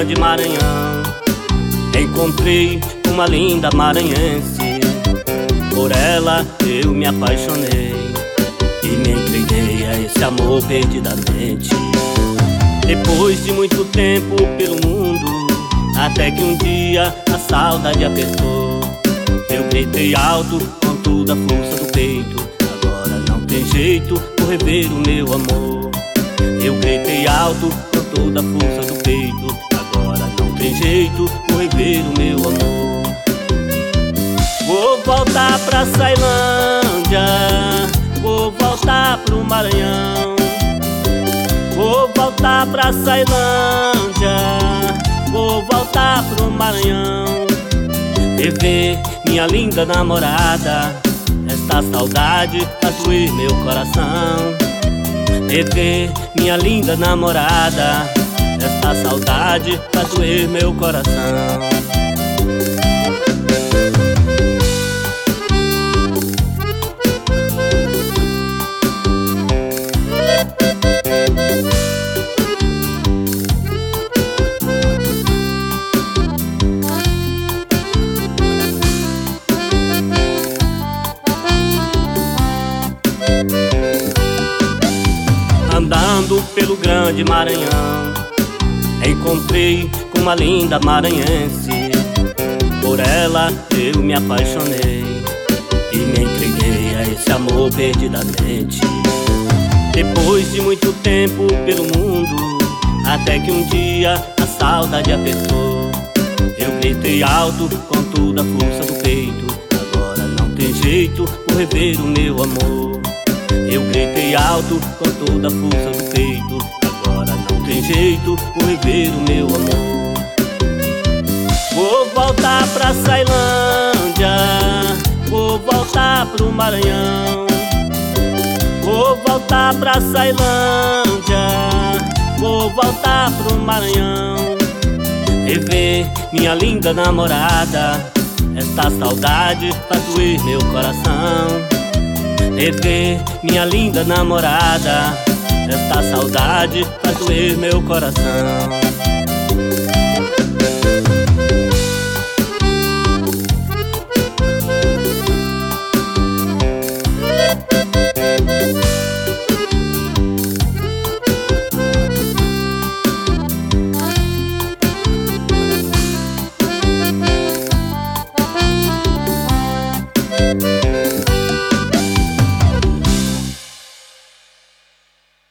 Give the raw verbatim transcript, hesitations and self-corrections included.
grande Maranhão, encontrei uma linda maranhense. Por ela eu me apaixonei e me entreguei a esse amor perdidamente. Depois de muito tempo pelo mundo, até que um dia a saudade apertou, eu gritei alto com toda a força do peito: agora não tem jeito, vou rever o meu amor. Eu gritei alto com toda a força do peito: agora não tem jeito, vou rever o meu amor. Vou voltar pra Ceilândia, vou voltar pro Maranhão. Vou voltar pra Ceilândia, vou voltar pro Maranhão. Rever minha linda namorada, esta saudade faz doer meu coração. Rever minha linda namorada, esta saudade faz doer meu coração. Andando pelo grande Maranhão, encontrei com uma linda maranhense. Por ela eu me apaixonei e me entreguei a esse amor perdidamente. Depois de muito tempo pelo mundo, até que um dia a saudade apertou, eu gritei alto com toda a força do peito: agora não tem jeito, vou rever o meu amor. Eu gritei alto com toda a força do peito: agora não tem jeito, vou rever o meu amor. Vou voltar pra Ceilândia, vou voltar pro Maranhão. Vou voltar pra Ceilândia, vou voltar pro Maranhão. Rever minha linda namorada, esta saudade faz doer meu coração. Rever minha linda namorada, esta saudade faz doer meu coração.